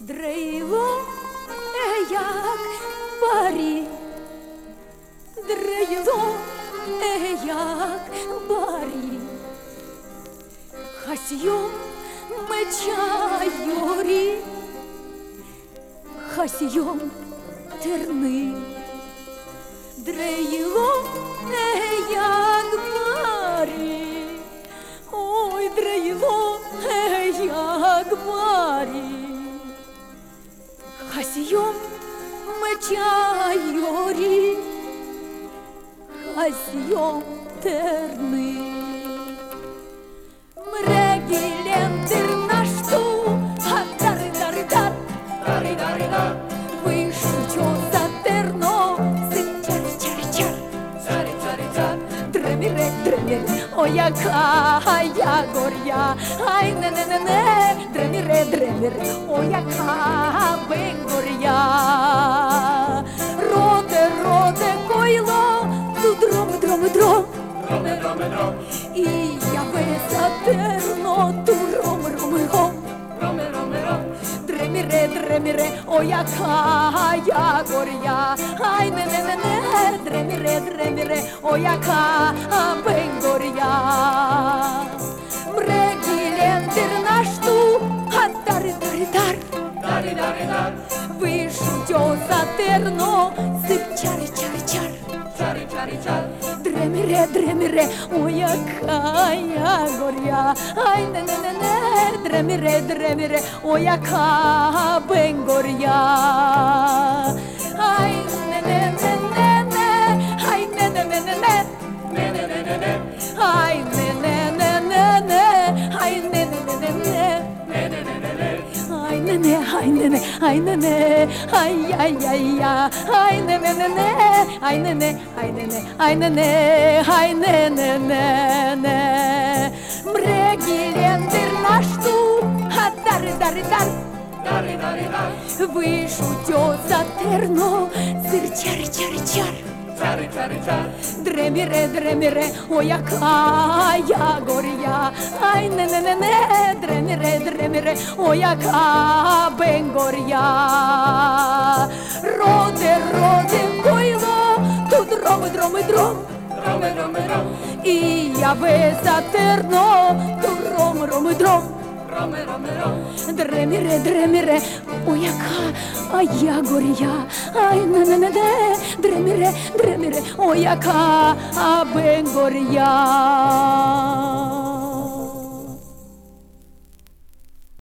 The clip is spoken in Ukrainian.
Дрейло, як барі, дрейло, як барі, хасьйом меча йорі, хасьйом терни. Дрейло, як барі, ой, дрейло, як барі, хасьйом меча йорі, хасьйом терни. Мрегілендер наш ту, дар-дар-дар, дар-дар-дар, вишучо за терно, син-чар-чар-чар, цар-цар-цар, дреміре, дреміре, о, яка я горя, ай не-не-не-не, дреміре, дреміре, о, яка бенгоря. Роде, роде, койло, ту дром-дром-дром, дром-дром-дром, і я висатерно, ту ром-ром-ром, ром-ром-ром, дреміре, дреміре, о, яка я горя, ай не-не-не-не, дреміре, дреміре, о, яка бенгоря. Мрегілендер наш ту, дар-дар-дар, дар-дар-дар, вишуть озатерно, сип-чар-чар-чар, чар-чар-чар, дреміре, дреміре, о, яка я горя, ай не-не-не-не, дреміре, дреміре, о, яка бенгоря. Ай не-не-не-не-не, ай не-не-не-не-не, не-не-не-не-не, ай не-не-не-не-не, ай не-не-не-не-не, не-не-не-не-не, ай не-не, ай не-не, ай не-не, ай-яй-яй-я, ай не-не-не-не, ай не-не, ай не-не, ай не-не, ай не-не-не-не. Мрегілендер наш ту, дар-дар-дар, дар-дар-дар, вишуть озатерно, сир-чар-чар-чар, чар-чар-чар, дреміре, дреміре, о, яка я горя, ай не-не-не-не, дреміре, дреміре, о, яка бенгоря. Роде, роде, койло, тут дром-дром-дром, дром-дром-дром, і я висатерно, тут ром-ром-дром, дреміре, дреміре, о, яка я горя, ай не-не-не-не, дреміре, дреміре, о, яка бенгоря.